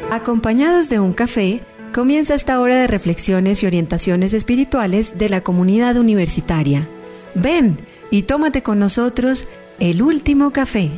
Acompañados de un café, comienza esta hora de reflexiones y orientaciones espirituales de la comunidad universitaria. Ven y tómate con nosotros el último café.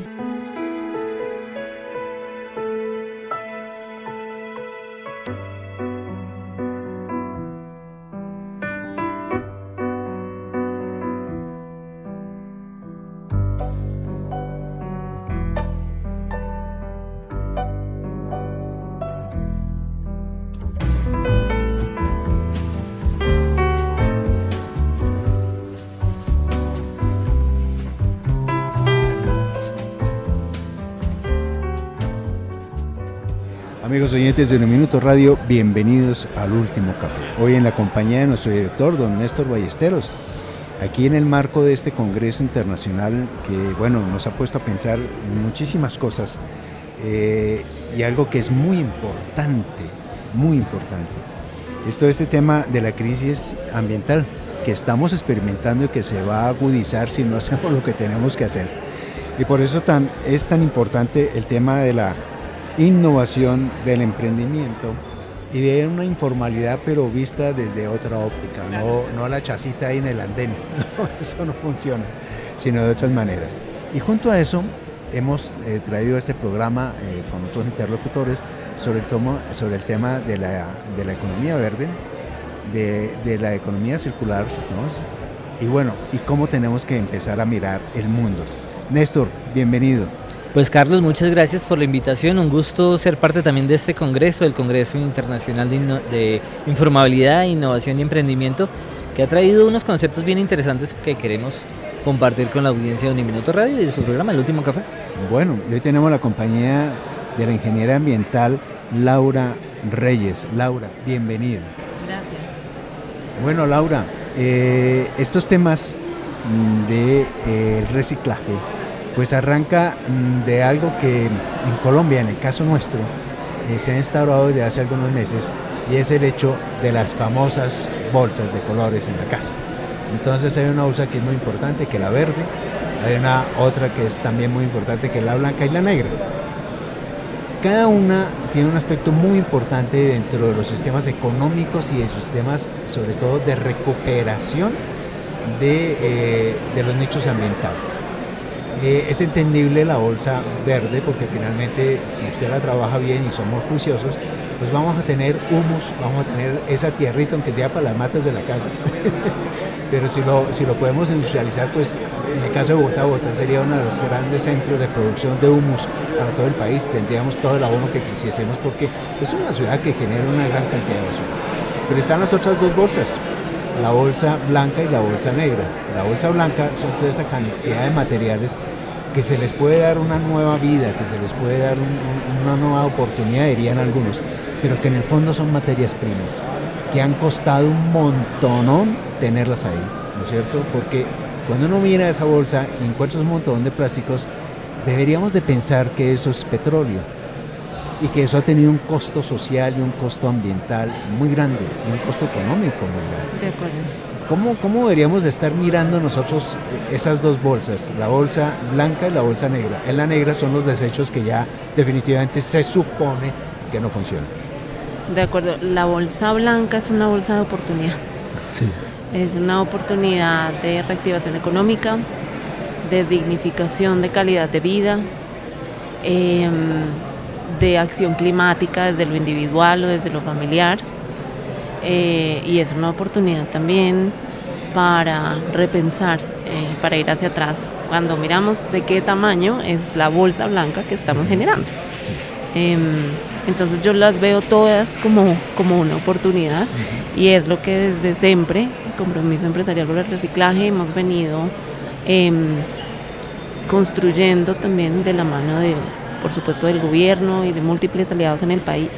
Amigos oyentes de Un Minuto Radio, bienvenidos al Último Café. Hoy en la compañía de nuestro director, don Néstor Ballesteros, aquí en el marco de este Congreso Internacional que, nos ha puesto a pensar en muchísimas cosas y algo que es muy importante, es todo este tema de la crisis ambiental que estamos experimentando y que se va a agudizar si no hacemos lo que tenemos que hacer. Y por eso es tan importante el tema de la innovación, del emprendimiento y de una informalidad pero vista desde otra óptica, no la chacita ahí en el andén, no, eso no funciona, sino de otras maneras. Y junto a eso hemos traído este programa con otros interlocutores sobre el tema de la economía verde, de la economía circular, ¿no? Y cómo tenemos que empezar a mirar el mundo. Néstor, bienvenido. Pues Carlos, muchas gracias por la invitación, un gusto ser parte también de este congreso, del Congreso Internacional de Informabilidad, Innovación y Emprendimiento, que ha traído unos conceptos bien interesantes que queremos compartir con la audiencia de Un Minuto Radio y de su programa El Último Café. Bueno, hoy tenemos la compañía de la ingeniera ambiental Laura Reyes. Laura, bienvenida. Gracias. Bueno, Laura, estos temas del reciclaje, pues arranca de algo que en Colombia, en el caso nuestro, se ha instaurado desde hace algunos meses, y es el hecho de las famosas bolsas de colores en la casa. Entonces hay una bolsa que es muy importante, que es la verde, hay una otra que es también muy importante, que es la blanca y la negra. Cada una tiene un aspecto muy importante dentro de los sistemas económicos y de sus sistemas, sobre todo de recuperación de los nichos ambientales. Es entendible la bolsa verde porque finalmente si usted la trabaja bien y somos juiciosos, pues vamos a tener humus, vamos a tener esa tierrita, aunque sea para las matas de la casa. Pero si lo podemos industrializar, pues en el caso de Bogotá sería uno de los grandes centros de producción de humus para todo el país. Tendríamos todo el abono que quisiésemos porque es una ciudad que genera una gran cantidad de basura. Pero están las otras dos bolsas, la bolsa blanca y la bolsa negra. La bolsa blanca son toda esa cantidad de materiales que se les puede dar una nueva vida, que se les puede dar una nueva oportunidad, dirían algunos, pero que en el fondo son materias primas, que han costado un montonón tenerlas ahí, ¿no es cierto? Porque cuando uno mira esa bolsa y encuentra un montón de plásticos, deberíamos de pensar que eso es petróleo y que eso ha tenido un costo social y un costo ambiental muy grande y un costo económico muy grande. De acuerdo. ¿Cómo deberíamos de estar mirando nosotros esas dos bolsas, la bolsa blanca y la bolsa negra? En la negra son los desechos que ya definitivamente se supone que no funcionan. De acuerdo, la bolsa blanca es una bolsa de oportunidad. Sí. Es una oportunidad de reactivación económica, de dignificación de calidad de vida, de acción climática desde lo individual o desde lo familiar. Y es una oportunidad también para repensar, para ir hacia atrás, cuando miramos de qué tamaño es la bolsa blanca que estamos generando. Sí. Entonces yo las veo todas como una oportunidad, y es lo que desde siempre, el Compromiso Empresarial por el Reciclaje, hemos venido construyendo también de la mano por supuesto, del gobierno y de múltiples aliados en el país,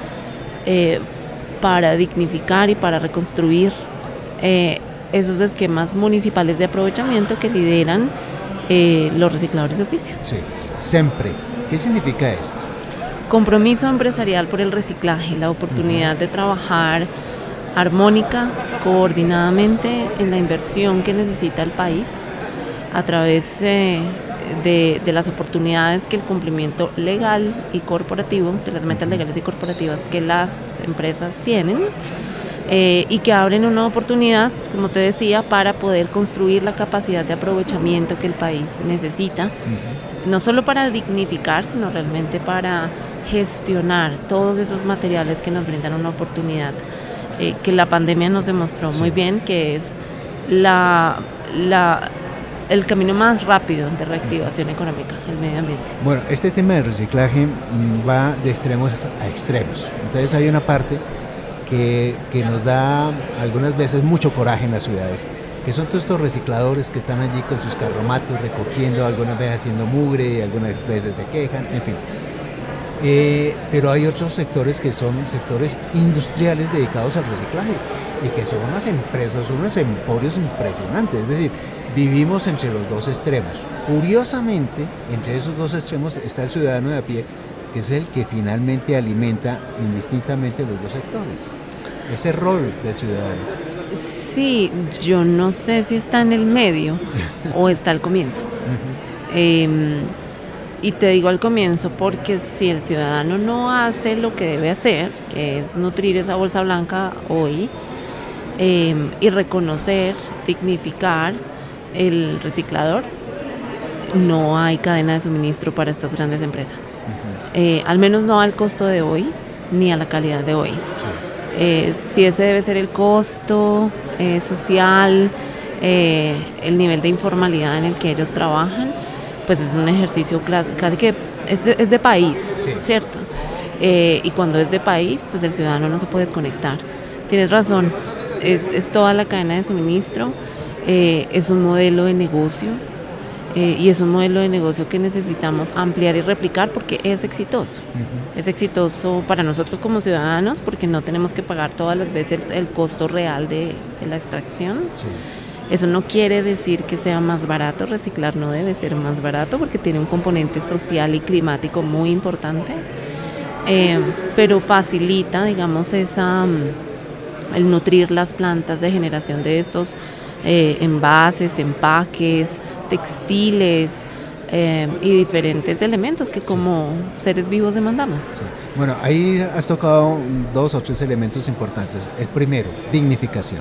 para dignificar y para reconstruir esos esquemas municipales de aprovechamiento que lideran los recicladores de oficio. Sí, siempre. ¿Qué significa esto? Compromiso Empresarial por el Reciclaje, la oportunidad de trabajar armónica, coordinadamente en la inversión que necesita el país a través de las oportunidades que el cumplimiento legal y corporativo, de las metas legales y corporativas que las empresas tienen, y que abren una oportunidad, como te decía, para poder construir la capacidad de aprovechamiento que el país necesita, no solo para dignificar, sino realmente para gestionar todos esos materiales que nos brindan una oportunidad, que la pandemia nos demostró muy bien que es el camino más rápido de reactivación económica, el medio ambiente. Bueno, este tema del reciclaje va de extremos a extremos. Entonces hay una parte que nos da algunas veces mucho coraje en las ciudades, que son todos estos recicladores que están allí con sus carromatos recogiendo, algunas veces haciendo mugre, algunas veces se quejan, en fin. Pero hay otros sectores que son sectores industriales dedicados al reciclaje y que son unas empresas, unos emporios impresionantes, es decir, vivimos entre los dos extremos. Curiosamente, entre esos dos extremos está el ciudadano de a pie, que es el que finalmente alimenta indistintamente los dos sectores. Ese rol del ciudadano. Sí, yo no sé si está en el medio o está al comienzo. Y te digo al comienzo porque si el ciudadano no hace lo que debe hacer, que es nutrir esa bolsa blanca hoy, y reconocer, dignificar el reciclador, no hay cadena de suministro para estas grandes empresas. Al menos no al costo de hoy, ni a la calidad de hoy. Sí. Si ese debe ser el costo social, el nivel de informalidad en el que ellos trabajan, pues es un ejercicio casi que es de país, sí. ¿Cierto? Y cuando es de país, pues el ciudadano no se puede desconectar. Tienes razón, es toda la cadena de suministro, es un modelo de negocio, y es un modelo de negocio que necesitamos ampliar y replicar porque es exitoso. Es exitoso para nosotros como ciudadanos porque no tenemos que pagar todas las veces el costo real de la extracción. Sí. Eso no quiere decir que sea más barato, reciclar no debe ser más barato porque tiene un componente social y climático muy importante, pero facilita, digamos, el nutrir las plantas de generación de estos envases, empaques, textiles y diferentes elementos que como seres vivos demandamos. Sí. Bueno, ahí has tocado 2 o 3 elementos importantes. El primero, dignificación.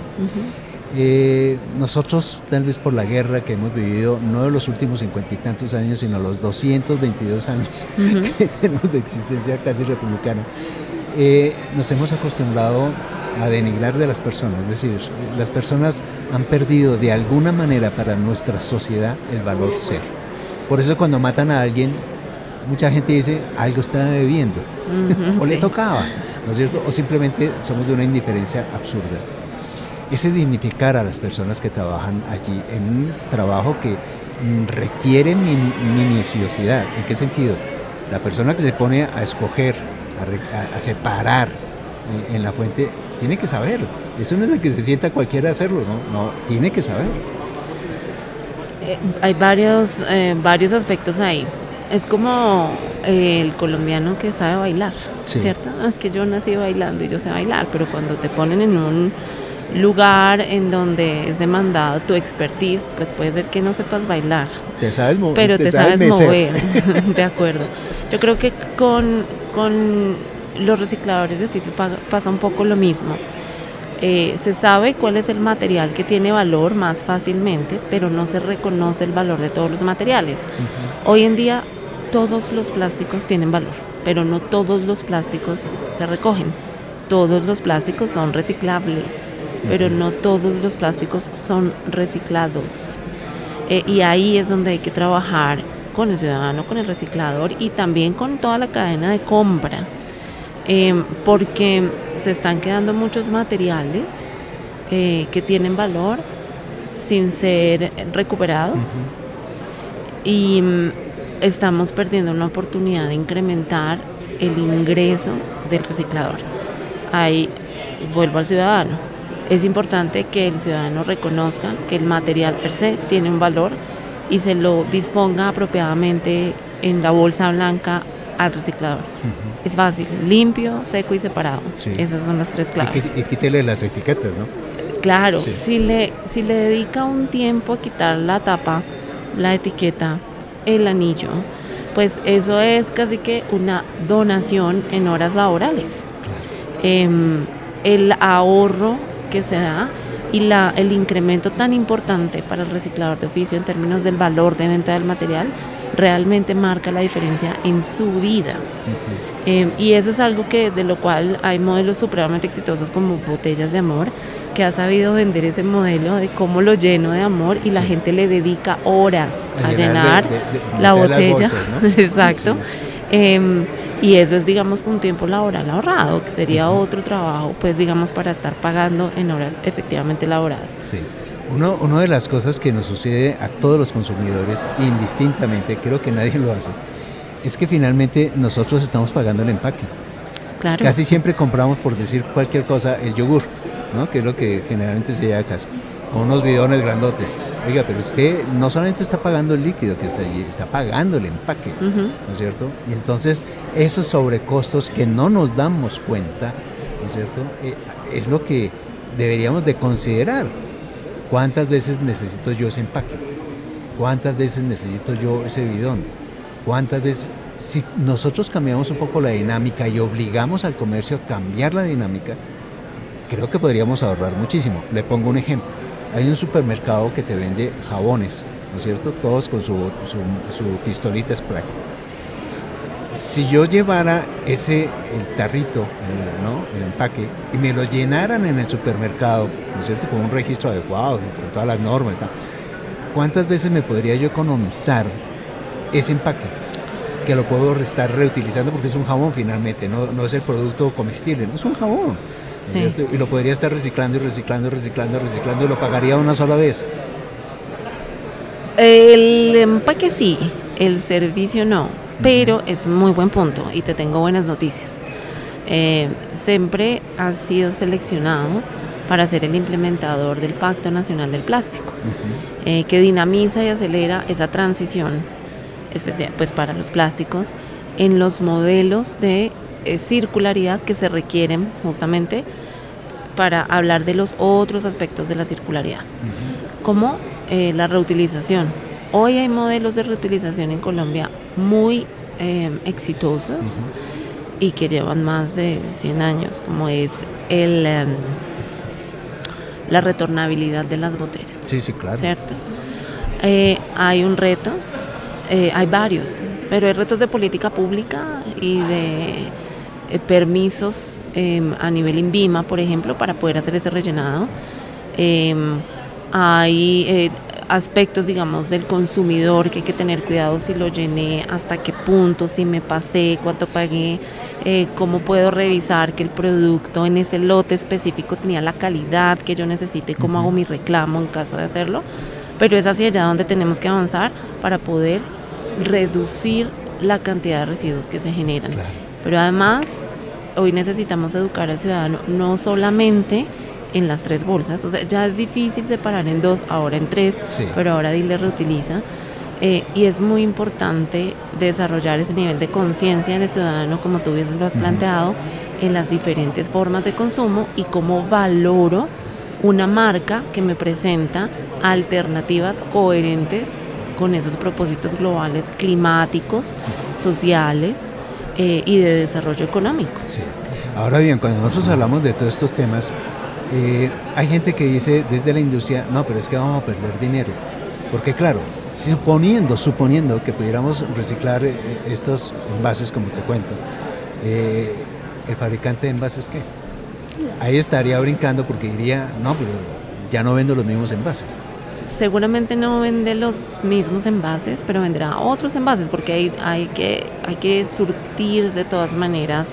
Nosotros, tal vez por la guerra que hemos vivido, no de los últimos 50 y tantos años, sino los 222 años que tenemos de existencia casi republicana, nos hemos acostumbrado a denigrar de las personas, es decir, las personas han perdido de alguna manera para nuestra sociedad el valor ser. Por eso cuando matan a alguien, mucha gente dice, algo está debiendo, o le tocaba, ¿no es cierto? O simplemente somos de una indiferencia absurda. Ese dignificar a las personas que trabajan allí en un trabajo que requiere minuciosidad. ¿En qué sentido? La persona que se pone a escoger, a separar en la fuente, tiene que saber. Eso no es de que se sienta cualquiera a hacerlo, no, tiene que saber. Hay varios aspectos ahí. Es como el colombiano que sabe bailar, sí. ¿Cierto? No, es que yo nací bailando y yo sé bailar, pero cuando te ponen en un lugar en donde es demandado tu expertise, pues puede ser que no sepas bailar, pero te sabes mover. De acuerdo. Yo creo que con los recicladores de oficio pasa un poco lo mismo. Se sabe cuál es el material que tiene valor más fácilmente, pero no se reconoce el valor de todos los materiales. Hoy en día todos los plásticos tienen valor, pero no todos los plásticos se recogen. Todos los plásticos son reciclables, pero no todos los plásticos son reciclados. Y ahí es donde hay que trabajar con el ciudadano, con el reciclador y también con toda la cadena de compra, porque se están quedando muchos materiales que tienen valor sin ser recuperados y estamos perdiendo una oportunidad de incrementar el ingreso del reciclador. Ahí vuelvo al ciudadano. Es importante que el ciudadano reconozca que el material per se tiene un valor y se lo disponga apropiadamente en la bolsa blanca al reciclador. Es fácil, limpio, seco y separado. Sí. Esas son las 3 claves. Y quítele las etiquetas, ¿no? Claro, sí. Si le dedica un tiempo a quitar la tapa, la etiqueta, el anillo, pues eso es casi que una donación en horas laborales. El ahorro que se da y el incremento tan importante para el reciclador de oficio en términos del valor de venta del material realmente marca la diferencia en su vida. Y eso es algo de lo cual hay modelos supremamente exitosos como Botellas de Amor, que ha sabido vender ese modelo de cómo lo lleno de amor y la gente le dedica horas a llenar la botella. Bolsas, ¿no? Exacto. Sí. Y eso es, digamos, con un tiempo laboral ahorrado, que sería otro trabajo, pues, digamos, para estar pagando en horas efectivamente laboradas. Sí. Una de las cosas que nos sucede a todos los consumidores, indistintamente, creo que nadie lo hace, es que finalmente nosotros estamos pagando el empaque. Claro. Casi siempre compramos, por decir cualquier cosa, el yogur, ¿no? Que es lo que generalmente se lleva a casa, con unos bidones grandotes. Oiga, pero usted no solamente está pagando el líquido que está allí, está pagando el empaque, ¿no es cierto? Y entonces esos sobrecostos que no nos damos cuenta, ¿no es cierto? Es lo que deberíamos de considerar. ¿Cuántas veces necesito yo ese empaque? ¿Cuántas veces necesito yo ese bidón? ¿Cuántas veces? Si nosotros cambiamos un poco la dinámica y obligamos al comercio a cambiar la dinámica, creo que podríamos ahorrar muchísimo. Le pongo un ejemplo. Hay un supermercado que te vende jabones, ¿no es cierto? Todos con su pistolita spray. Si yo llevara el tarrito, ¿no? El empaque, y me lo llenaran en el supermercado, ¿no es cierto? Con un registro adecuado, con todas las normas, ¿no? ¿Cuántas veces me podría yo economizar ese empaque? Que lo puedo estar reutilizando porque es un jabón finalmente, no es el producto comestible, no es un jabón. Sí. Y lo podría estar reciclando y lo pagaría una sola vez. El empaque sí, el servicio no, pero es muy buen punto y te tengo buenas noticias. Sempre ha sido seleccionado para ser el implementador del Pacto Nacional del Plástico, que dinamiza y acelera esa transición especial, pues, para los plásticos en los modelos de circularidad que se requieren justamente para hablar de los otros aspectos de la circularidad, como la reutilización. Hoy hay modelos de reutilización en Colombia muy exitosos y que llevan más de 100 años, como es la retornabilidad de las botellas. Sí, claro. ¿Cierto? Hay un reto, hay varios, pero hay retos de política pública y de permisos a nivel INVIMA, por ejemplo, para poder hacer ese rellenado. Hay aspectos, digamos, del consumidor que hay que tener cuidado si lo llené, hasta qué punto, si me pasé, cuánto pagué, cómo puedo revisar que el producto en ese lote específico tenía la calidad que yo necesite, cómo hago mi reclamo en caso de hacerlo. Pero es hacia allá donde tenemos que avanzar para poder reducir la cantidad de residuos que se generan. Claro. Pero además, hoy necesitamos educar al ciudadano no solamente en las 3 bolsas, o sea, ya es difícil separar en 2, ahora en 3, pero ahora dile reutiliza. Y es muy importante desarrollar ese nivel de conciencia en el ciudadano, como tú bien lo has planteado, en las diferentes formas de consumo y cómo valoro una marca que me presenta alternativas coherentes con esos propósitos globales climáticos, sociales y de desarrollo económico. Sí. Ahora bien, cuando nosotros hablamos de todos estos temas, hay gente que dice desde la industria, no, pero es que vamos a perder dinero, porque claro, suponiendo que pudiéramos reciclar estos envases, como te cuento, ¿el fabricante de envases qué? Ahí estaría brincando porque diría, no, pero ya no vendo los mismos envases. Seguramente no vende los mismos envases, pero venderá otros envases, porque hay que surtir de todas maneras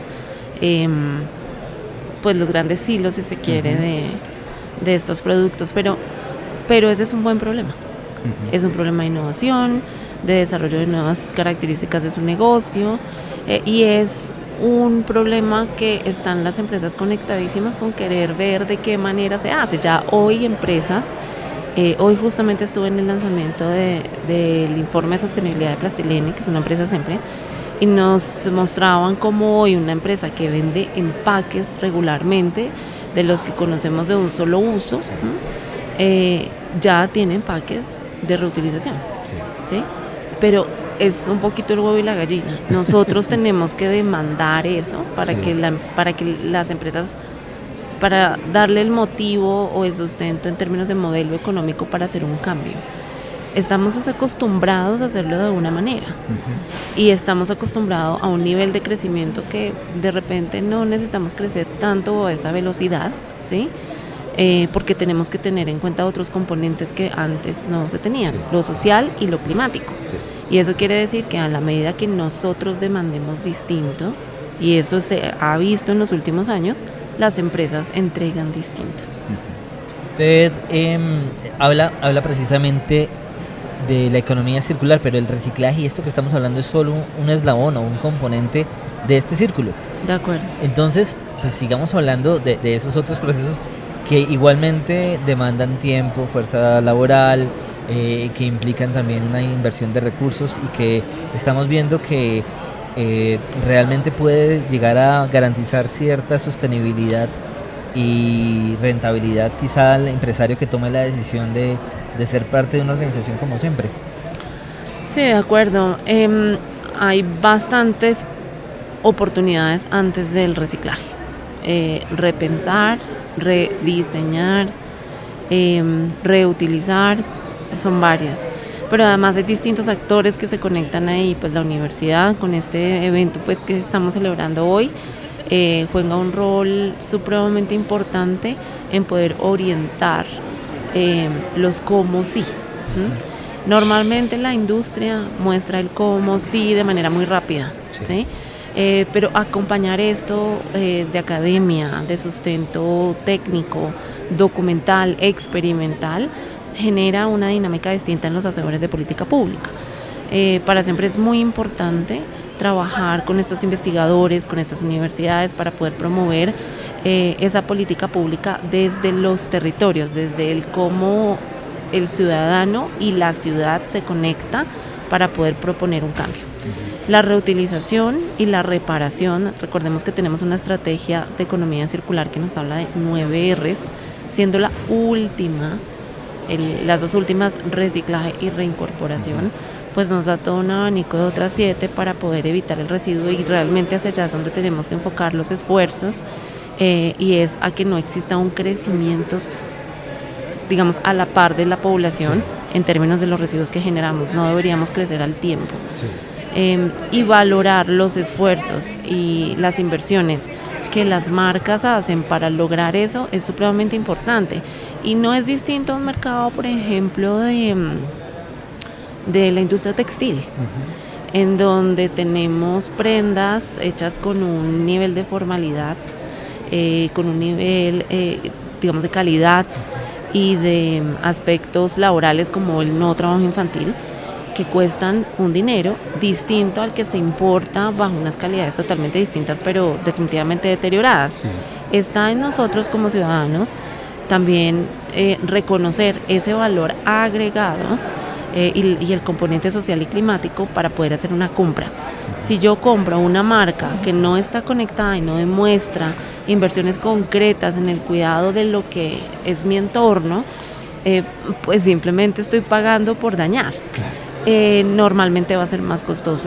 pues los grandes silos, si se quiere, de estos productos, pero ese es un buen problema. Es un problema de innovación, de desarrollo de nuevas características de su negocio, y es un problema que están las empresas conectadísimas con querer ver de qué manera se hace. Ya hoy empresas, hoy justamente estuve en el lanzamiento del informe de sostenibilidad de Plastilene, que es una empresa siempre, y nos mostraban cómo hoy una empresa que vende empaques regularmente, de los que conocemos de un solo uso, ya tiene empaques de reutilización. ¿Sí? Pero es un poquito el huevo y la gallina. Nosotros tenemos que demandar eso para que las empresas, para darle el motivo o el sustento en términos de modelo económico para hacer un cambio. Estamos acostumbrados a hacerlo de una manera y estamos acostumbrados a un nivel de crecimiento que de repente no necesitamos crecer tanto a esa velocidad, ¿sí? Porque tenemos que tener en cuenta otros componentes que antes no se tenían, lo social y lo climático. Y eso quiere decir que a la medida que nosotros demandemos distinto, y eso se ha visto en los últimos años, las empresas entregan distinto. Usted habla precisamente de la economía circular, pero el reciclaje y esto que estamos hablando es solo un eslabón o un componente de este círculo. De acuerdo. Entonces, pues sigamos hablando de esos otros procesos que igualmente demandan tiempo, fuerza laboral, que implican también una inversión de recursos y que estamos viendo que realmente puede llegar a garantizar cierta sostenibilidad y rentabilidad quizá al empresario que tome la decisión de ser parte de una organización como Sempre. Sí, de acuerdo. Hay bastantes oportunidades antes del reciclaje. Repensar, rediseñar, reutilizar, son varias. Pero además hay distintos actores que se conectan ahí, pues la universidad con este evento pues que estamos celebrando hoy juega un rol supremamente importante en poder orientar los cómo sí. Normalmente la industria muestra el cómo sí de manera muy rápida, ¿sí? Pero acompañar esto de academia, de sustento técnico, documental, experimental, genera una dinámica distinta en los hacedores de política pública. Para Sempre es muy importante trabajar con estos investigadores, con estas universidades para poder promover esa política pública desde los territorios, desde el cómo el ciudadano y la ciudad se conecta para poder proponer un cambio. La reutilización y la reparación, recordemos que tenemos una estrategia de economía circular que nos habla de 9 Rs, siendo la última, las dos últimas, reciclaje y reincorporación, pues nos da todo un abanico de otras 7 para poder evitar el residuo y realmente hacia allá es donde tenemos que enfocar los esfuerzos y es a que no exista un crecimiento, digamos, a la par de la población en términos de los residuos que generamos, no deberíamos crecer al tiempo. Y valorar los esfuerzos y las inversiones que las marcas hacen para lograr eso es supremamente importante y no es distinto a un mercado, por ejemplo, de la industria textil, en donde tenemos prendas hechas con un nivel de formalidad, con un nivel, digamos, de calidad y de aspectos laborales como el no trabajo infantil, que cuestan un dinero distinto al que se importa bajo unas calidades totalmente distintas, pero definitivamente deterioradas. Está en nosotros como ciudadanos también reconocer ese valor agregado y el componente social y climático para poder hacer una compra. Si yo compro una marca que no está conectada y no demuestra inversiones concretas en el cuidado de lo que es mi entorno, pues simplemente estoy pagando por dañar. Normalmente va a ser más costoso,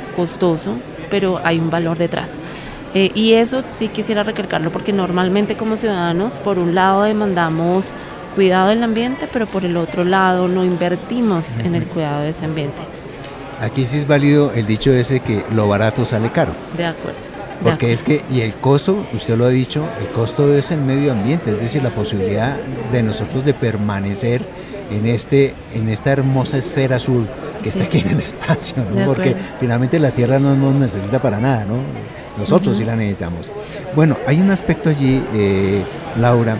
pero hay un valor detrás. Y eso sí quisiera recalcarlo porque normalmente como ciudadanos, por un lado demandamos cuidado del ambiente, pero por el otro lado no invertimos en el cuidado de ese ambiente. Aquí sí es válido el dicho ese que lo barato sale caro. De acuerdo. Porque es que, y el costo, usted lo ha dicho, el costo es el medio ambiente, es decir, la posibilidad de nosotros de permanecer en esta hermosa esfera azul que está aquí en el espacio, ¿no? Porque finalmente la Tierra no nos necesita para nada, ¿no? Nosotros sí la necesitamos. Bueno, hay un aspecto allí, Laura,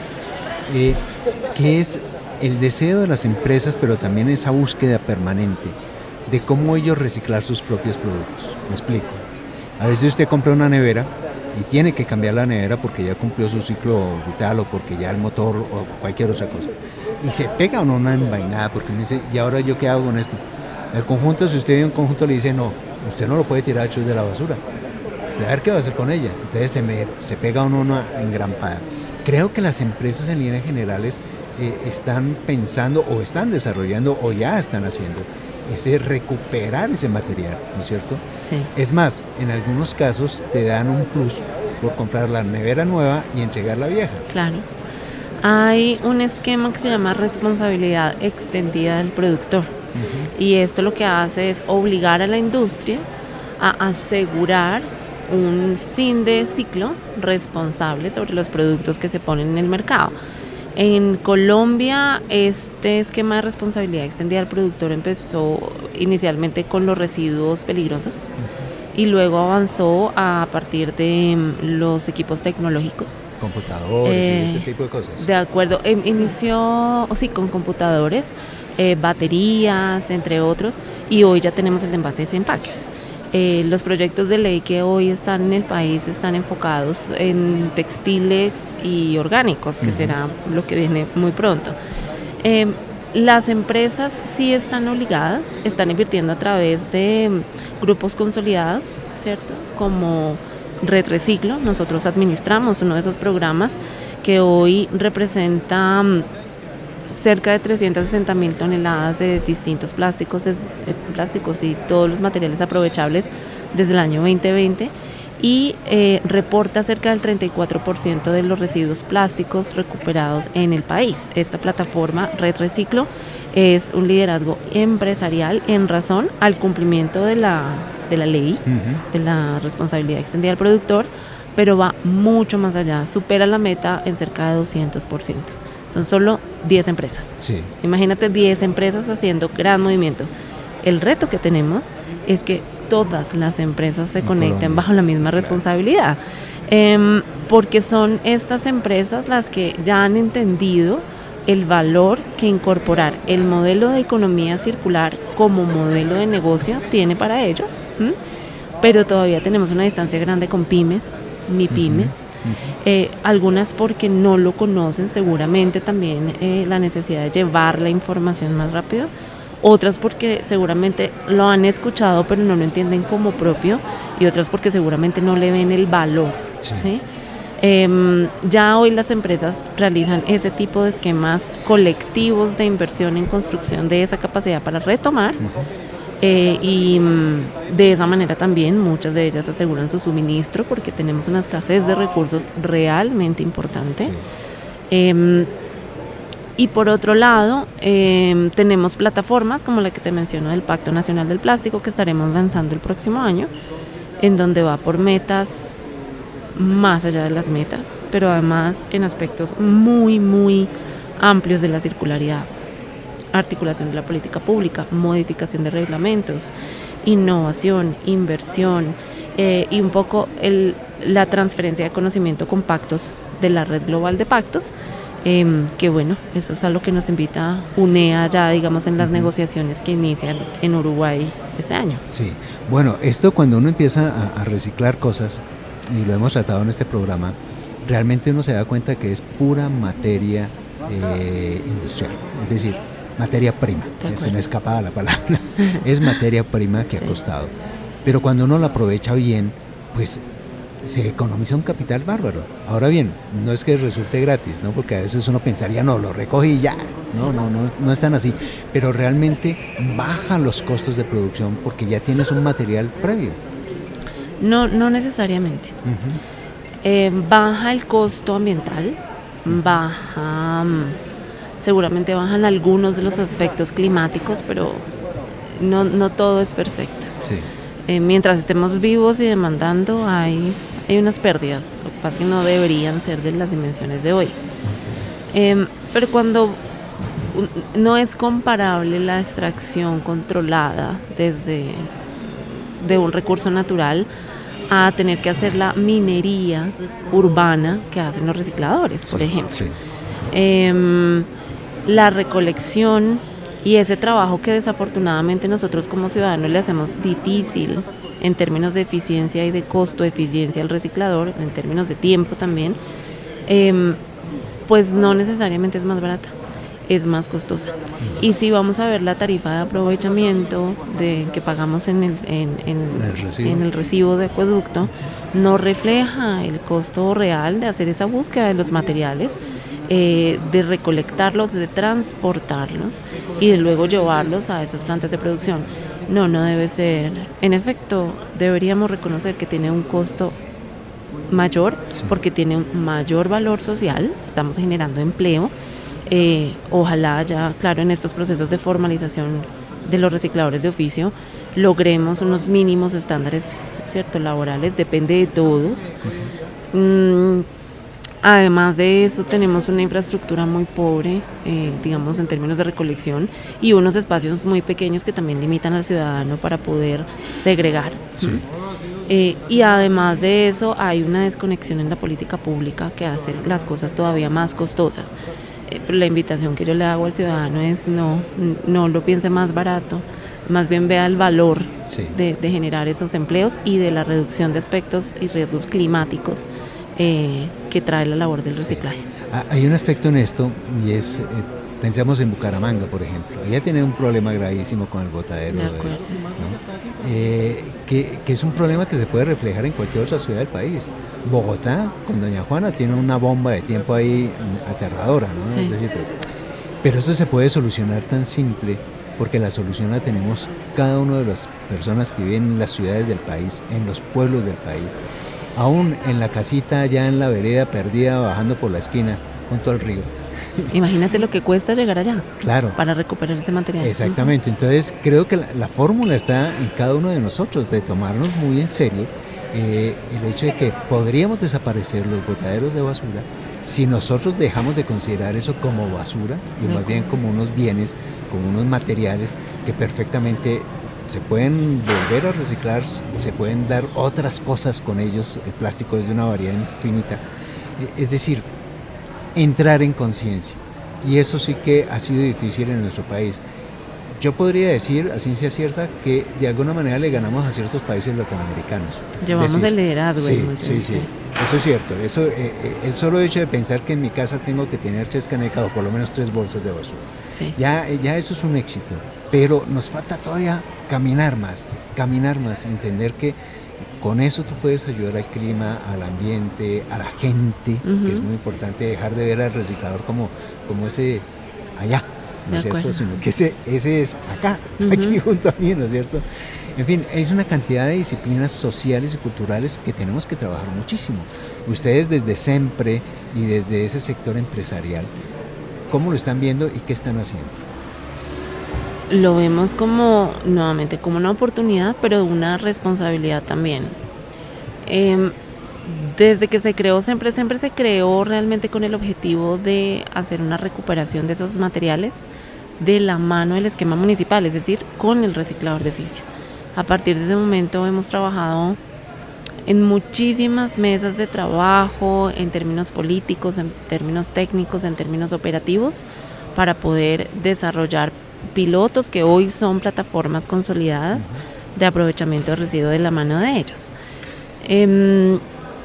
que es el deseo de las empresas, pero también esa búsqueda permanente de cómo ellos reciclar sus propios productos. Me explico. A veces usted compra una nevera y tiene que cambiar la nevera porque ya cumplió su ciclo vital o porque ya el motor o cualquier otra cosa. Y se pega uno una envainada porque uno dice, ¿y ahora yo qué hago con esto? El conjunto, si usted ve un conjunto, le dice, no, usted no lo puede tirar hecho de la basura. A ver qué va a hacer con ella. Entonces se pega uno una engrampada. Creo que las empresas en líneas generales están pensando o están desarrollando o ya están haciendo es recuperar ese material, ¿no es cierto? Sí. Es más, en algunos casos te dan un plus por comprar la nevera nueva y entregar la vieja. Claro. Hay un esquema que se llama responsabilidad extendida del productor. Y esto lo que hace es obligar a la industria a asegurar un fin de ciclo responsable sobre los productos que se ponen en el mercado. En Colombia, este esquema de responsabilidad extendida del productor empezó inicialmente con los residuos peligrosos y luego avanzó a partir de los equipos tecnológicos. Computadores y este tipo de cosas. De acuerdo, inició con computadores, baterías, entre otros, y hoy ya tenemos el de envases y empaques. Los proyectos de ley que hoy están en el país están enfocados en textiles y orgánicos, que será lo que viene muy pronto. Las empresas sí están obligadas, están invirtiendo a través de grupos consolidados, ¿cierto? Como Red Reciclo. Nosotros administramos uno de esos programas que hoy representa cerca de 360,000 toneladas de distintos plásticos y todos los materiales aprovechables desde el año 2020 y reporta cerca del 34% de los residuos plásticos recuperados en el país. Esta plataforma Red Reciclo es un liderazgo empresarial en razón al cumplimiento de la ley, de la responsabilidad extendida al productor, pero va mucho más allá, supera la meta en cerca de 200%. Son solo 10 empresas. Sí. Imagínate 10 empresas haciendo gran movimiento. El reto que tenemos es que todas las empresas se conecten bajo la misma responsabilidad, porque son estas empresas las que ya han entendido el valor que incorporar el modelo de economía circular como modelo de negocio tiene para ellos, pero todavía tenemos una distancia grande con pymes, MIPYMES, algunas porque no lo conocen, seguramente también la necesidad de llevar la información más rápido, otras porque seguramente lo han escuchado pero no lo entienden como propio, y otras porque seguramente no le ven el valor, ¿sí? Ya hoy las empresas realizan ese tipo de esquemas colectivos de inversión en construcción de esa capacidad para retomar, y de esa manera también muchas de ellas aseguran su suministro porque tenemos una escasez de recursos realmente importante. Y por otro lado, tenemos plataformas como la que te menciono del Pacto Nacional del Plástico, que estaremos lanzando el próximo año, en donde va por metas más allá de las metas, pero además en aspectos muy, muy amplios de la circularidad. Articulación de la política pública, modificación de reglamentos, innovación, inversión, y un poco la transferencia de conocimiento con pactos de la red global de pactos, que bueno, eso es a lo que nos invita UNEA ya, digamos, en las negociaciones que inician en Uruguay este año. Sí, bueno, esto cuando uno empieza a reciclar cosas, y lo hemos tratado en este programa, realmente uno se da cuenta que es pura materia industrial, es decir, materia prima, se me escapaba la palabra, es materia prima que ha costado, pero cuando uno la aprovecha bien, pues se economiza un capital bárbaro. Ahora bien, no es que resulte gratis, ¿no? Porque a veces uno pensaría, no, lo recoge y ya, no es tan así, pero realmente baja los costos de producción porque ya tienes un material previo. No necesariamente. Baja el costo ambiental, seguramente bajan algunos de los aspectos climáticos, pero no todo es perfecto. Sí. Mientras estemos vivos y demandando, hay unas pérdidas. Lo que pasa es que no deberían ser de las dimensiones de hoy. Pero cuando no es comparable la extracción controlada de un recurso natural a tener que hacer la minería urbana que hacen los recicladores, por ejemplo. Sí. La recolección y ese trabajo que desafortunadamente nosotros como ciudadanos le hacemos difícil en términos de eficiencia y de costo, eficiencia al reciclador, en términos de tiempo también, pues no necesariamente es más barata, es más costosa. Y si vamos a ver la tarifa de aprovechamiento que pagamos en el recibo de acueducto, no refleja el costo real de hacer esa búsqueda de los materiales de recolectarlos, de transportarlos y de luego llevarlos a esas plantas de producción. No debe ser. En efecto, deberíamos reconocer que tiene un costo mayor, sí, porque tiene un mayor valor social, estamos generando empleo. Ojalá ya, claro, en estos procesos de formalización de los recicladores de oficio logremos unos mínimos estándares, ¿cierto?, laborales, depende de todos. Además de eso, tenemos una infraestructura muy pobre, digamos, en términos de recolección, y unos espacios muy pequeños que también limitan al ciudadano para poder segregar. Sí. Y además de eso, hay una desconexión en la política pública que hace las cosas todavía más costosas. Pero la invitación que yo le hago al ciudadano es no lo piense más barato, más bien vea el valor, sí, de generar esos empleos y de la reducción de aspectos y riesgos climáticos que trae la labor del reciclaje. Sí. Hay un aspecto en esto, y es, pensemos en Bucaramanga, por ejemplo. Ella tiene un problema gravísimo con el botadero. De acuerdo. ¿No? Que es un problema que se puede reflejar en cualquier otra ciudad del país. Bogotá, con doña Juana, tiene una bomba de tiempo ahí aterradora, ¿no? Sí. Es decir, pues, pero eso se puede solucionar tan simple, porque la solución la tenemos cada una de las personas que viven en las ciudades del país, en los pueblos del país. Aún en la casita, allá en la vereda perdida, bajando por la esquina, junto al río. Imagínate lo que cuesta llegar allá, claro, para recuperar ese material. Exactamente, entonces creo que la fórmula está en cada uno de nosotros, de tomarnos muy en serio el hecho de que podríamos desaparecer los botaderos de basura si nosotros dejamos de considerar eso como basura y más bien como unos bienes, como unos materiales que perfectamente se pueden volver a reciclar, se pueden dar otras cosas con ellos. El plástico es de una variedad infinita. Es decir, entrar en conciencia. Y eso sí que ha sido difícil en nuestro país. Yo podría decir, a ciencia cierta, que de alguna manera le ganamos a ciertos países latinoamericanos. Llevamos el liderazgo. Sí. Eso es cierto. Eso, el solo hecho de pensar que en mi casa tengo que tener 3 canecas o por lo menos 3 bolsas de basura. Sí. Ya eso es un éxito. Pero nos falta todavía caminar más, entender que con eso tú puedes ayudar al clima, al ambiente, a la gente, que es muy importante, dejar de ver al reciclador como ese allá, ¿no es cierto? Sino que ese es acá, aquí junto a mí, ¿no es cierto? En fin, es una cantidad de disciplinas sociales y culturales que tenemos que trabajar muchísimo. Ustedes desde SEMPRE y desde ese sector empresarial, ¿cómo lo están viendo y qué están haciendo? Lo vemos nuevamente como una oportunidad, pero una responsabilidad también. Desde que se creó SEMPRE se creó realmente con el objetivo de hacer una recuperación de esos materiales de la mano del esquema municipal, es decir, con el reciclador de oficio. A partir de ese momento hemos trabajado en muchísimas mesas de trabajo, en términos políticos, en términos técnicos, en términos operativos, para poder desarrollar pilotos que hoy son plataformas consolidadas de aprovechamiento de residuos de la mano de ellos.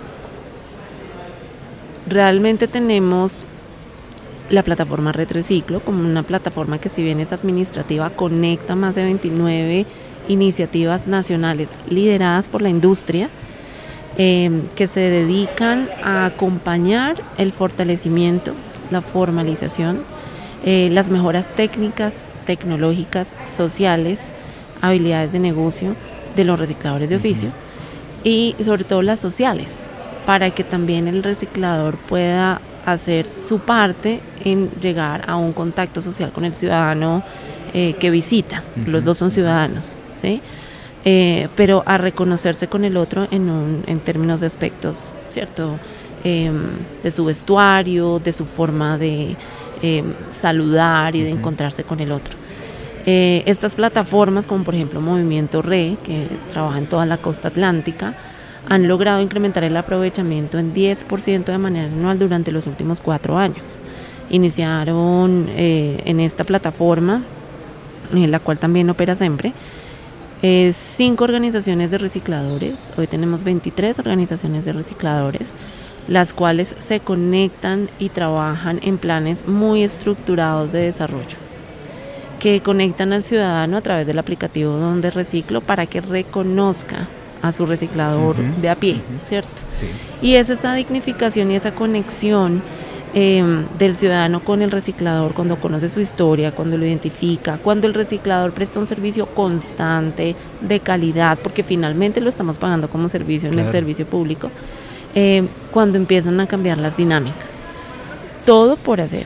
Realmente tenemos la plataforma Red Reciclo como una plataforma que, si bien es administrativa, conecta más de 29 iniciativas nacionales lideradas por la industria, que se dedican a acompañar el fortalecimiento, la formalización, las mejoras técnicas, tecnológicas, sociales, habilidades de negocio de los recicladores de oficio y sobre todo las sociales, para que también el reciclador pueda hacer su parte en llegar a un contacto social con el ciudadano que visita. Los dos son ciudadanos, ¿sí? Pero a reconocerse con el otro en términos de aspectos, ¿cierto? De su vestuario, de su forma de saludar y de encontrarse con el otro. Estas plataformas, como por ejemplo Movimiento RE, que trabaja en toda la costa atlántica, han logrado incrementar el aprovechamiento en 10% de manera anual durante los últimos 4 años. Iniciaron en esta plataforma, en la cual también opera SEMPRE, 5 organizaciones de recicladores. Hoy tenemos 23 organizaciones de recicladores, las cuales se conectan y trabajan en planes muy estructurados de desarrollo, que conectan al ciudadano a través del aplicativo Donde Reciclo para que reconozca a su reciclador de a pie, ¿cierto? Sí. Y es esa dignificación y esa conexión del ciudadano con el reciclador, cuando conoce su historia, cuando lo identifica, cuando el reciclador presta un servicio constante, de calidad, porque finalmente lo estamos pagando como servicio en el servicio público, cuando empiezan a cambiar las dinámicas. Todo por hacer.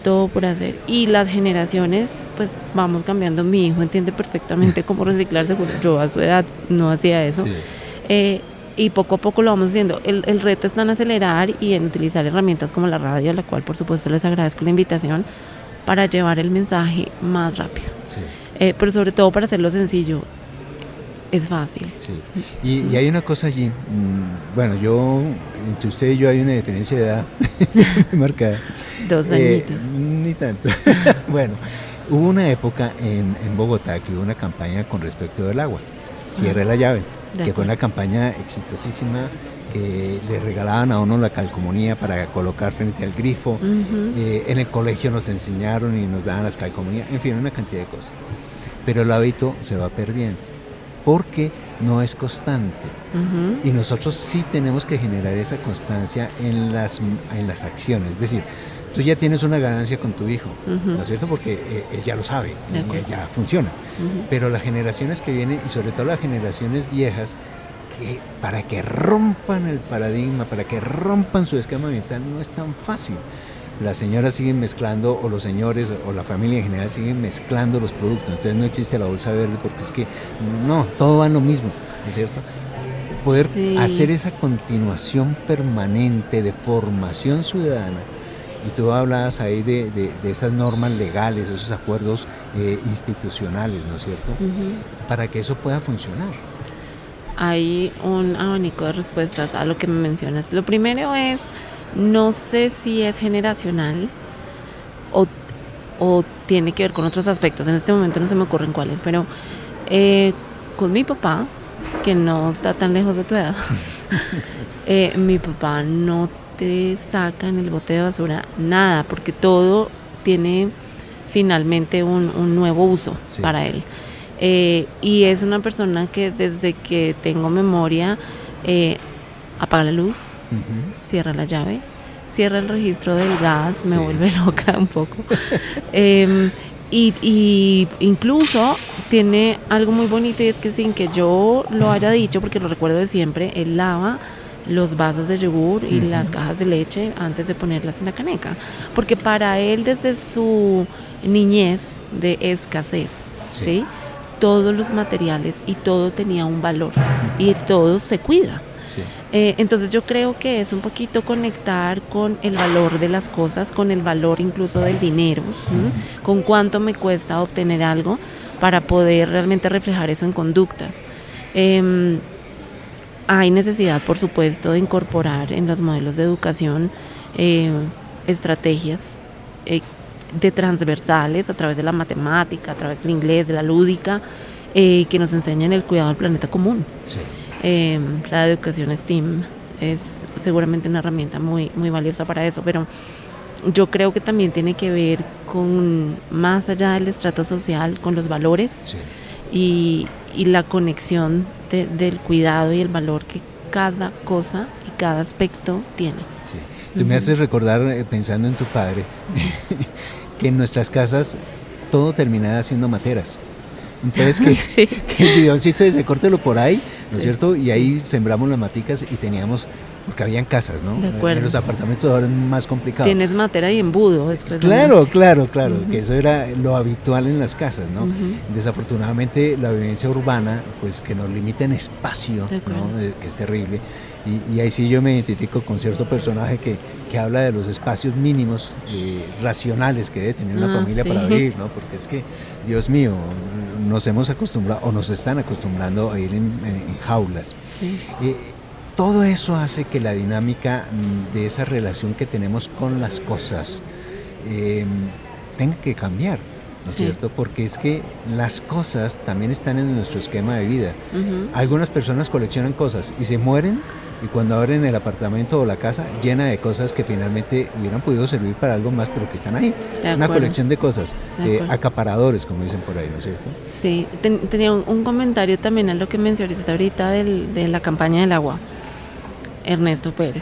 Y las generaciones, pues vamos cambiando. Mi hijo entiende perfectamente cómo reciclarse, yo a su edad no hacía eso. Sí. Y poco a poco lo vamos haciendo. El reto está en acelerar y en utilizar herramientas como la radio, a la cual por supuesto les agradezco la invitación, para llevar el mensaje más rápido. Sí. Pero sobre todo para hacerlo sencillo. Es fácil. Sí. Y hay una cosa allí, bueno, entre usted y yo hay una diferencia de edad marcada. 2 añitos. Ni tanto. Bueno, hubo una época en Bogotá que hubo una campaña con respecto del agua, Cierre la llave, que fue una campaña exitosísima, que le regalaban a uno la calcomanía para colocar frente al grifo. En el colegio nos enseñaron y nos daban las calcomanías, en fin, una cantidad de cosas. Pero el hábito se va perdiendo, porque no es constante. Y nosotros sí tenemos que generar esa constancia en las acciones. Es decir, tú ya tienes una ganancia con tu hijo, ¿no es cierto? Porque él ya lo sabe, ya funciona. Pero las generaciones que vienen, y sobre todo las generaciones viejas, que para que rompan el paradigma, para que rompan su esquema mental, no es tan fácil. Las señoras siguen mezclando, o los señores, o la familia en general siguen mezclando los productos. Entonces no existe la bolsa verde, porque es que no, todo va en lo mismo, ¿no es cierto? Poder hacer esa continuación permanente de formación ciudadana. Y tú hablabas ahí de esas normas legales, esos acuerdos institucionales, ¿no es cierto? Para que eso pueda funcionar. Hay un abanico de respuestas a lo que me mencionas. Lo primero es, no sé si es generacional o tiene que ver con otros aspectos. En este momento no se me ocurren cuáles, pero con mi papá, que no está tan lejos de tu edad, mi papá no te saca en el bote de basura nada, porque todo tiene finalmente un nuevo uso para él. Y es una persona que desde que tengo memoria apaga la luz, cierra la llave, cierra el registro del gas, me vuelve loca un poco. Y incluso tiene algo muy bonito, y es que sin que yo lo haya dicho, porque lo recuerdo de siempre, él lava los vasos de yogur y las cajas de leche antes de ponerlas en la caneca, porque para él, desde su niñez de escasez, ¿sí? Todos los materiales y todo tenía un valor y todo se cuida. Entonces yo creo que es un poquito conectar con el valor de las cosas, con el valor incluso del dinero, con cuánto me cuesta obtener algo, para poder realmente reflejar eso en conductas. Hay necesidad, por supuesto, de incorporar en los modelos de educación estrategias de transversales, a través de la matemática, a través del inglés, de la lúdica, que nos enseñan el cuidado del planeta común. La educación STEAM es seguramente una herramienta muy, muy valiosa para eso, pero yo creo que también tiene que ver con, más allá del estrato social, con los valores y la conexión del cuidado y el valor que cada cosa y cada aspecto tiene. Tú me haces recordar, pensando en tu padre, que en nuestras casas todo terminaba siendo materas. Entonces que el bidoncito ese, córtelo por ahí, ¿no es cierto? Y ahí sembramos las maticas y teníamos, porque habían casas, ¿no? De acuerdo. En los apartamentos ahora es más complicado. Tienes matera y embudo después. Claro, que eso era lo habitual en las casas, ¿no? Desafortunadamente la vivencia urbana, pues que nos limita en espacio, ¿no? Que es terrible. Y ahí sí yo me identifico con cierto personaje que habla de los espacios mínimos racionales que debe tener una familia para vivir, ¿no? Porque es que, Dios mío, nos hemos acostumbrado, o nos están acostumbrando a ir en jaulas. Todo eso hace que la dinámica de esa relación que tenemos con las cosas tenga que cambiar, ¿no es cierto? Porque es que las cosas también están en nuestro esquema de vida. Algunas personas coleccionan cosas y se mueren, y cuando abren el apartamento o la casa, llena de cosas que finalmente hubieran podido servir para algo más, pero que están ahí. Una colección de cosas, acaparadores, como dicen por ahí, ¿no es cierto? Sí, tenía un comentario también a lo que mencionaste ahorita de la campaña del agua. Ernesto Pérez.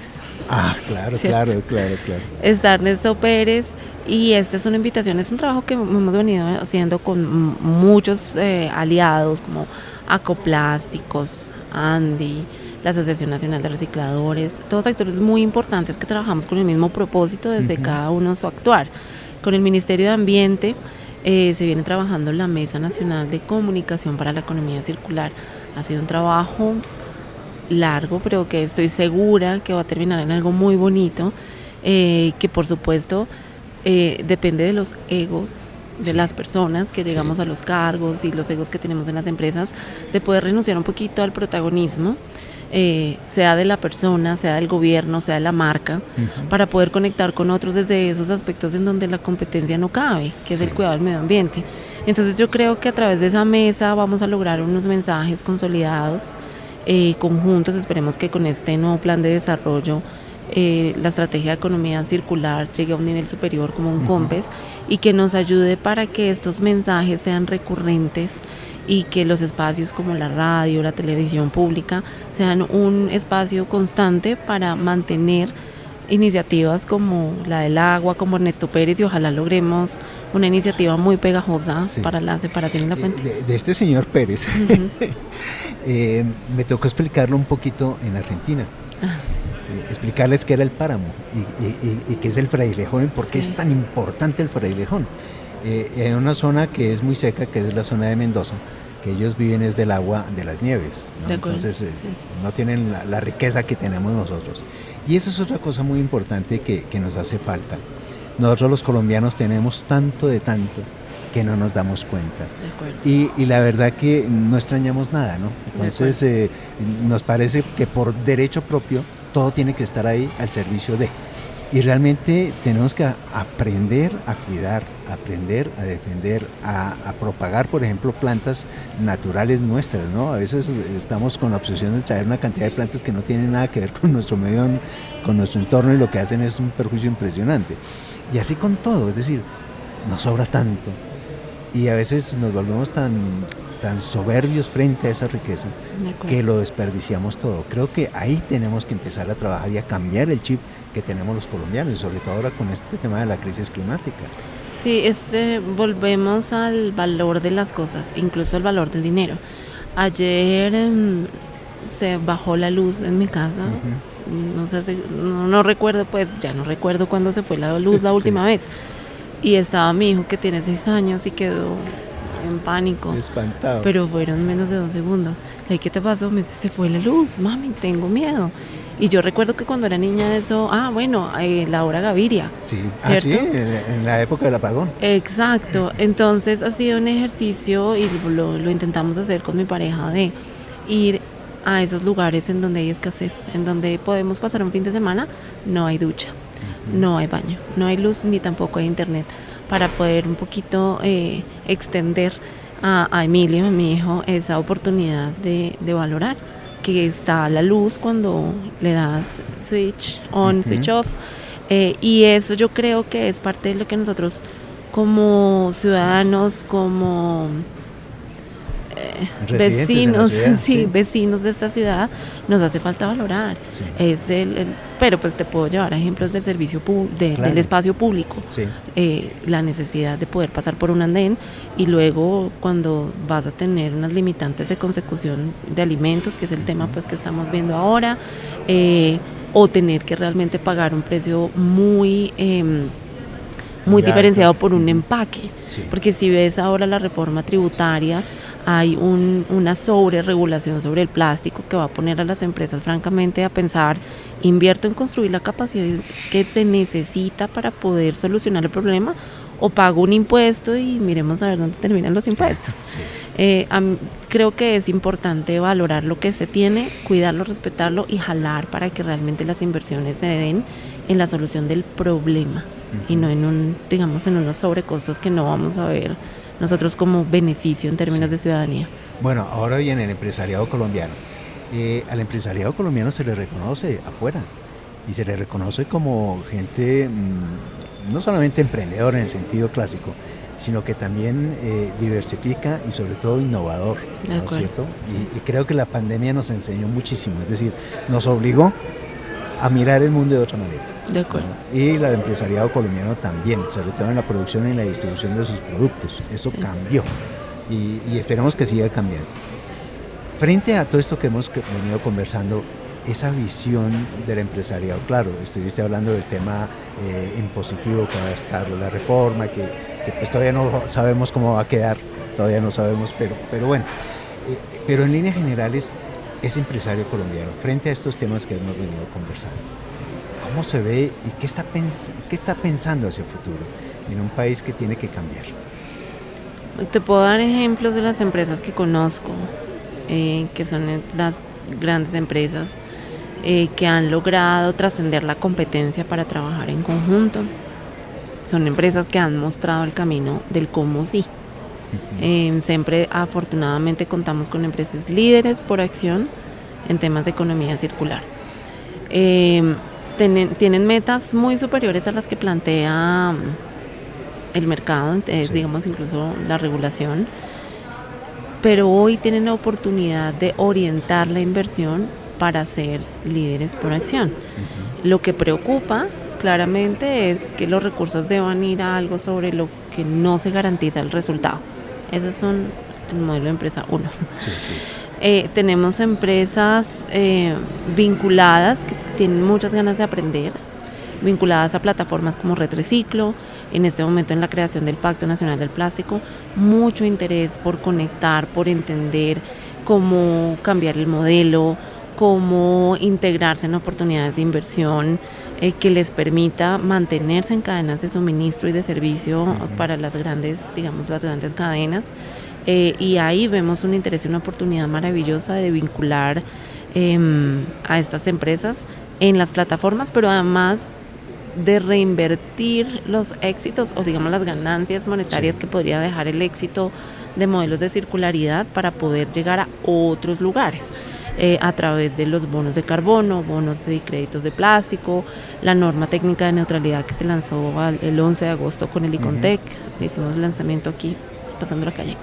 Ah, claro, ¿cierto? claro. Está Ernesto Pérez, y esta es una invitación, es un trabajo que hemos venido haciendo con muchos aliados como Acoplásticos, Andy, la Asociación Nacional de Recicladores, todos actores muy importantes que trabajamos con el mismo propósito desde cada uno su actuar. Con el Ministerio de Ambiente se viene trabajando la Mesa Nacional de Comunicación para la Economía Circular. Ha sido un trabajo largo, pero que estoy segura que va a terminar en algo muy bonito, que por supuesto depende de los egos de las personas que llegamos a los cargos y los egos que tenemos en las empresas, de poder renunciar un poquito al protagonismo, sea de la persona, sea del gobierno, sea de la marca, para poder conectar con otros desde esos aspectos en donde la competencia no cabe, que es el cuidado del medio ambiente. Entonces yo creo que a través de esa mesa vamos a lograr unos mensajes consolidados, conjuntos. Esperemos que con este nuevo plan de desarrollo la estrategia de economía circular llegue a un nivel superior como un COMPES, y que nos ayude para que estos mensajes sean recurrentes y que los espacios como la radio, la televisión pública sean un espacio constante para mantener iniciativas como la del agua, como Ernesto Pérez, y ojalá logremos una iniciativa muy pegajosa para la separación de la fuente. De este señor Pérez, me tocó explicarlo un poquito en Argentina. Explicarles qué era el páramo y qué es el frailejón y por qué es tan importante el frailejón. En una zona que es muy seca, que es la zona de Mendoza, que ellos viven es del agua de las nieves, ¿no? Entonces no tienen la riqueza que tenemos nosotros. Y eso es otra cosa muy importante que nos hace falta. Nosotros los colombianos tenemos tanto que no nos damos cuenta. Y la verdad que no extrañamos nada, ¿no? Entonces nos parece que por derecho propio todo tiene que estar ahí al servicio de. Y realmente tenemos que aprender a cuidar, aprender a defender, a propagar, por ejemplo, plantas naturales nuestras, ¿no? A veces estamos con la obsesión de traer una cantidad de plantas que no tienen nada que ver con nuestro medio, con nuestro entorno, y lo que hacen es un perjuicio impresionante. Y así con todo, es decir, nos sobra tanto y a veces nos volvemos tan soberbios frente a esa riqueza que lo desperdiciamos todo. Creo que ahí tenemos que empezar a trabajar y a cambiar el chip que tenemos los colombianos, y sobre todo ahora con este tema de la crisis climática. Sí, volvemos al valor de las cosas, incluso el valor del dinero. Ayer se bajó la luz en mi casa, no sé, no recuerdo, pues ya no recuerdo cuándo se fue la luz la última vez, y estaba mi hijo que tiene 6 años y quedó en pánico, espantado, pero fueron menos de 2 segundos. ¿Qué te pasó? Me dice, se fue la luz, mami, tengo miedo. Y yo recuerdo que cuando era niña eso, la hora Gaviria. Sí, ¿cierto? En la época del apagón. Exacto, entonces ha sido un ejercicio, y lo intentamos hacer con mi pareja, de ir a esos lugares en donde hay escasez, en donde podemos pasar un fin de semana, no hay ducha, no hay baño, no hay luz, ni tampoco hay internet, para poder un poquito extender a Emilio, mi hijo, esa oportunidad de valorar que está la luz cuando le das switch on, switch off, y eso yo creo que es parte de lo que nosotros como ciudadanos, como vecinos, vecinos de esta ciudad, nos hace falta valorar. Es pero pues te puedo llevar a ejemplos del servicio del espacio público, la necesidad de poder pasar por un andén, y luego cuando vas a tener unas limitantes de consecución de alimentos, que es el tema pues que estamos viendo ahora, o tener que realmente pagar un precio muy diferenciado por un empaque, porque si ves ahora la reforma tributaria, hay una sobreregulación sobre el plástico que va a poner a las empresas francamente a pensar, invierto en construir la capacidad que se necesita para poder solucionar el problema, o pago un impuesto y miremos a ver dónde terminan los impuestos. Creo que es importante valorar lo que se tiene, cuidarlo, respetarlo y jalar para que realmente las inversiones se den en la solución del problema, y no en unos sobrecostos que no vamos a ver nosotros como beneficio en términos de ciudadanía. Bueno, ahora viene el empresariado colombiano. Al empresariado colombiano se le reconoce afuera, y se le reconoce como gente no solamente emprendedor en el sentido clásico, sino que también diversifica y sobre todo innovador, ¿no es cierto? Y creo que la pandemia nos enseñó muchísimo, es decir, nos obligó a mirar el mundo de otra manera. De acuerdo. ¿No? Y el empresariado colombiano también, sobre todo en la producción y en la distribución de sus productos. Eso cambió y esperamos que siga cambiando. Frente a todo esto que hemos venido conversando, esa visión del empresariado, claro, estuviste hablando del tema impositivo que va a estar, la reforma, que pues todavía no sabemos cómo va a quedar, todavía no sabemos, pero bueno, pero en líneas generales, ese empresario colombiano, frente a estos temas que hemos venido conversando, ¿cómo se ve y qué está pensando hacia el futuro en un país que tiene que cambiar? Te puedo dar ejemplos de las empresas que conozco, que son las grandes empresas que han logrado trascender la competencia para trabajar en conjunto. Son empresas que han mostrado el camino del cómo sí. Siempre afortunadamente contamos con empresas líderes por acción en temas de economía circular. Tienen metas muy superiores a las que plantea el mercado, digamos incluso la regulación, pero hoy tienen la oportunidad de orientar la inversión para ser líderes por acción. Lo que preocupa claramente es que los recursos deban ir a algo sobre lo que no se garantiza el resultado. Ese es el modelo de empresa 1. Sí, sí. Tenemos empresas vinculadas que tienen muchas ganas de aprender, vinculadas a plataformas como Red Reciclo, en este momento en la creación del Pacto Nacional del Plástico, mucho interés por conectar, por entender cómo cambiar el modelo, cómo integrarse en oportunidades de inversión que les permita mantenerse en cadenas de suministro y de servicio para las grandes cadenas. Y ahí vemos un interés y una oportunidad maravillosa de vincular a estas empresas en las plataformas, pero además de reinvertir los éxitos o digamos las ganancias monetarias que podría dejar el éxito de modelos de circularidad para poder llegar a otros lugares. A través de los bonos de carbono, bonos de créditos de plástico, la norma técnica de neutralidad que se lanzó el 11 de agosto con el Icontec, hicimos el lanzamiento aquí, pasando la calle.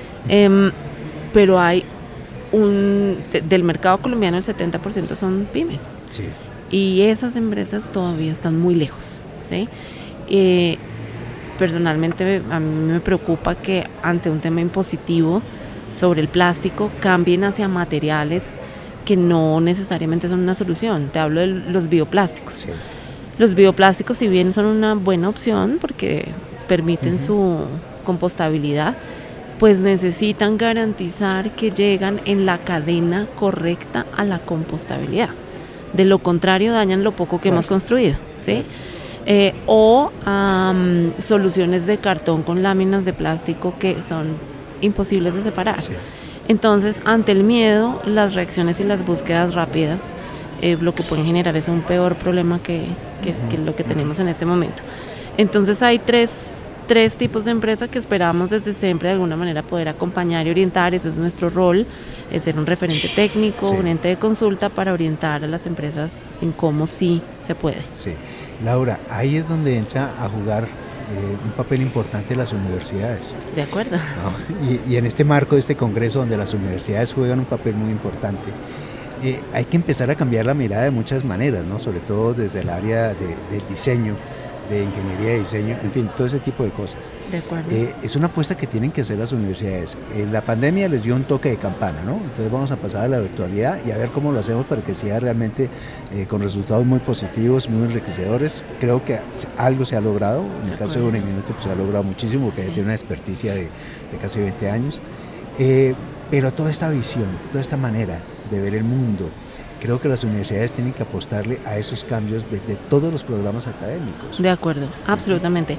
Pero hay del mercado colombiano el 70% son pymes. Sí. Y esas empresas todavía están muy lejos, ¿sí? Personalmente a mí me preocupa que ante un tema impositivo sobre el plástico cambien hacia materiales que no necesariamente son una solución. Te hablo de los bioplásticos. Sí. Los bioplásticos, si bien son una buena opción porque permiten su compostabilidad, pues necesitan garantizar que llegan en la cadena correcta a la compostabilidad. De lo contrario dañan lo poco que hemos construido, ¿sí? O soluciones de cartón con láminas de plástico que son imposibles de separar. Sí. Entonces, ante el miedo, las reacciones y las búsquedas rápidas lo que pueden generar es un peor problema que lo que tenemos en este momento. Entonces hay tres tipos de empresas que esperamos desde siempre de alguna manera poder acompañar y orientar. Ese es nuestro rol, es ser un referente técnico, un ente de consulta para orientar a las empresas en cómo sí se puede. Sí. Laura, ahí es donde entra a jugar un papel importante las universidades. De acuerdo. ¿No? Y en este marco de este congreso donde las universidades juegan un papel muy importante, hay que empezar a cambiar la mirada de muchas maneras, ¿no? Sobre todo desde el área del diseño, de ingeniería de diseño, en fin, todo ese tipo de cosas. De acuerdo. Es una apuesta que tienen que hacer las universidades. La pandemia les dio un toque de campana, ¿no? Entonces vamos a pasar a la virtualidad y a ver cómo lo hacemos para que sea realmente con resultados muy positivos, muy enriquecedores. Creo que algo se ha logrado. En el caso de Uniminuto pues se ha logrado muchísimo, porque tiene una experticia de casi 20 años. Pero toda esta visión, toda esta manera de ver el mundo, creo que las universidades tienen que apostarle a esos cambios desde todos los programas académicos. De acuerdo, absolutamente.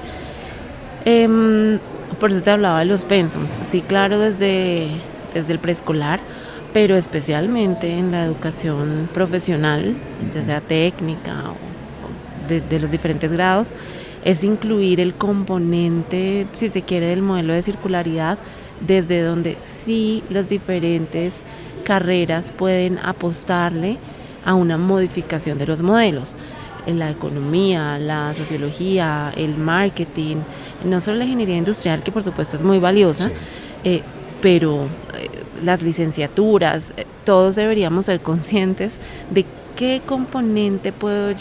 Por eso te hablaba de los pensums. Sí, claro, desde el preescolar, pero especialmente en la educación profesional, ya sea técnica o de los diferentes grados, es incluir el componente, si se quiere, del modelo de circularidad, desde donde sí las diferentes carreras pueden apostarle a una modificación de los modelos. En la economía, la sociología, el marketing, no solo la ingeniería industrial, que por supuesto es muy valiosa, pero las licenciaturas, todos deberíamos ser conscientes de qué componente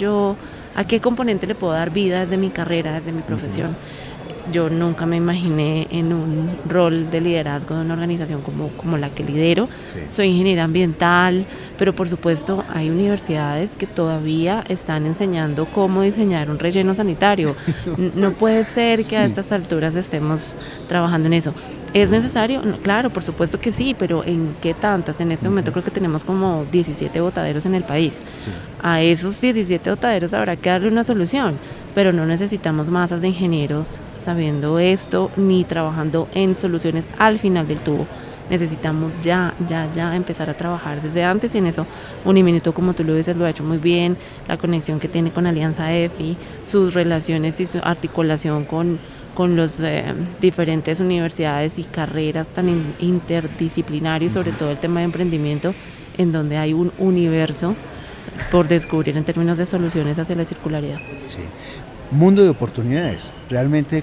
a qué componente le puedo dar vida desde mi carrera, desde mi profesión. Yo nunca me imaginé en un rol de liderazgo de una organización como la que lidero. Sí. Soy ingeniera ambiental, pero por supuesto hay universidades que todavía están enseñando cómo diseñar un relleno sanitario. No puede ser que a estas alturas estemos trabajando en eso. ¿Es necesario? No, claro, por supuesto que sí, pero ¿en qué tantas? En este momento creo que tenemos como 17 botaderos en el país. Sí. A esos 17 botaderos habrá que darle una solución, pero no necesitamos masas de ingenieros sabiendo esto, ni trabajando en soluciones al final del tubo. Necesitamos ya empezar a trabajar desde antes, y en eso Uniminuto, como tú lo dices, lo ha hecho muy bien. La conexión que tiene con Alianza EFI, sus relaciones y su articulación con los diferentes universidades y carreras tan interdisciplinarios, sobre todo el tema de emprendimiento, en donde hay un universo por descubrir en términos de soluciones hacia la circularidad. Sí. Mundo de oportunidades, realmente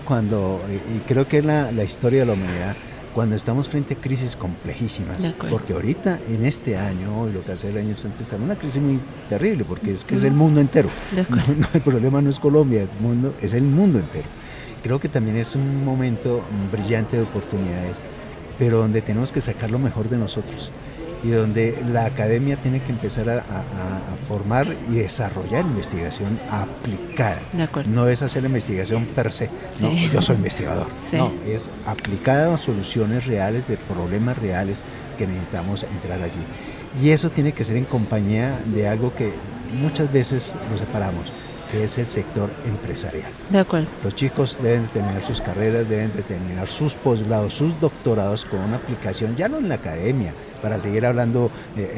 y creo que es la historia de la humanidad, cuando estamos frente a crisis complejísimas, porque ahorita en este año y lo que hace el año antes está en una crisis muy terrible, porque es que es el mundo entero, el problema no es Colombia, es el mundo entero. Creo que también es un momento brillante de oportunidades, pero donde tenemos que sacar lo mejor de nosotros, y donde la academia tiene que empezar a formar y desarrollar investigación aplicada. No es hacer la investigación per se, no, yo soy investigador, no, es aplicada a soluciones reales de problemas reales que necesitamos entrar allí. Y eso tiene que ser en compañía de algo que muchas veces lo separamos, que es el sector empresarial. De acuerdo. Los chicos deben de terminar sus carreras, deben de terminar sus posgrados, sus doctorados con una aplicación, ya no en la academia, para seguir hablando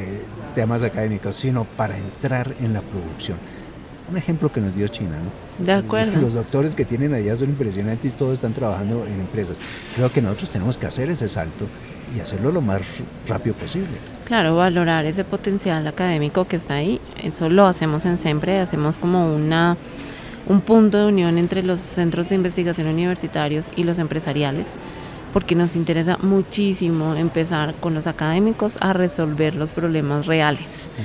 temas académicos, sino para entrar en la producción. Un ejemplo que nos dio China, ¿no? De acuerdo. Los doctores que tienen allá son impresionantes y todos están trabajando en empresas. Creo que nosotros tenemos que hacer ese salto y hacerlo lo más rápido posible. Claro, valorar ese potencial académico que está ahí. Eso lo hacemos en SEMPRE, hacemos como un punto de unión entre los centros de investigación universitarios y los empresariales, porque nos interesa muchísimo empezar con los académicos a resolver los problemas reales,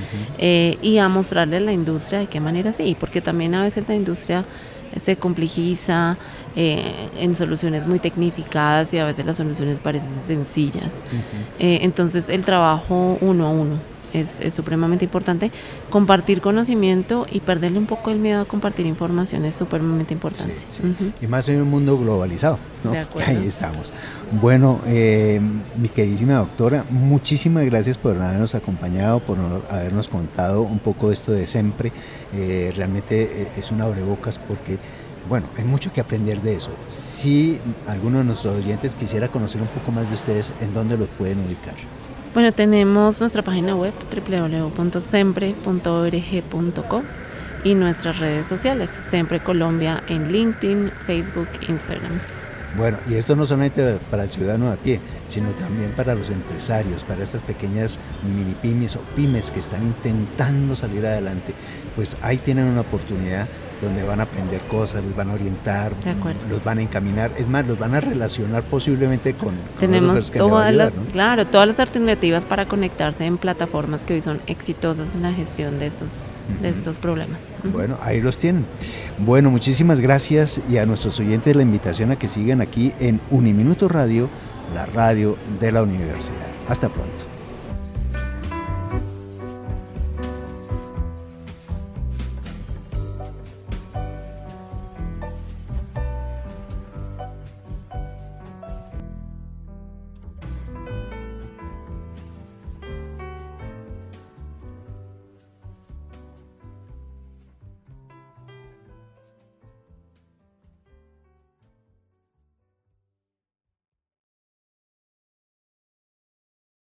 y a mostrarle a la industria de qué manera sí, porque también a veces la industria se complejiza en soluciones muy tecnificadas y a veces las soluciones parecen sencillas. Entonces el trabajo uno a uno es supremamente importante. Compartir conocimiento y perderle un poco el miedo a compartir información es supremamente importante. Sí. Y más en un mundo globalizado, ¿no? De acuerdo. Ahí estamos. Bueno, mi queridísima doctora, muchísimas gracias por habernos acompañado, por habernos contado un poco esto de SEMPRE. Realmente es un abrebocas, porque bueno, hay mucho que aprender de eso. Si alguno de nuestros oyentes quisiera conocer un poco más de ustedes, ¿en dónde los pueden ubicar? Bueno, tenemos nuestra página web www.sempre.org.co y nuestras redes sociales, SEMPRE Colombia, en LinkedIn, Facebook, Instagram. Bueno, y esto no solamente para el ciudadano a pie, sino también para los empresarios, para estas pequeñas mini pymes o pymes que están intentando salir adelante. Pues ahí tienen una oportunidad donde van a aprender cosas, les van a orientar, los van a encaminar, es más, los van a relacionar posiblemente con tenemos que todas ayudar, las, ¿no? Claro, todas las alternativas para conectarse en plataformas que hoy son exitosas en la gestión de estos problemas. Bueno, ahí los tienen. Bueno, muchísimas gracias, y a nuestros oyentes la invitación a que sigan aquí en Uniminuto Radio, la radio de la universidad. Hasta pronto.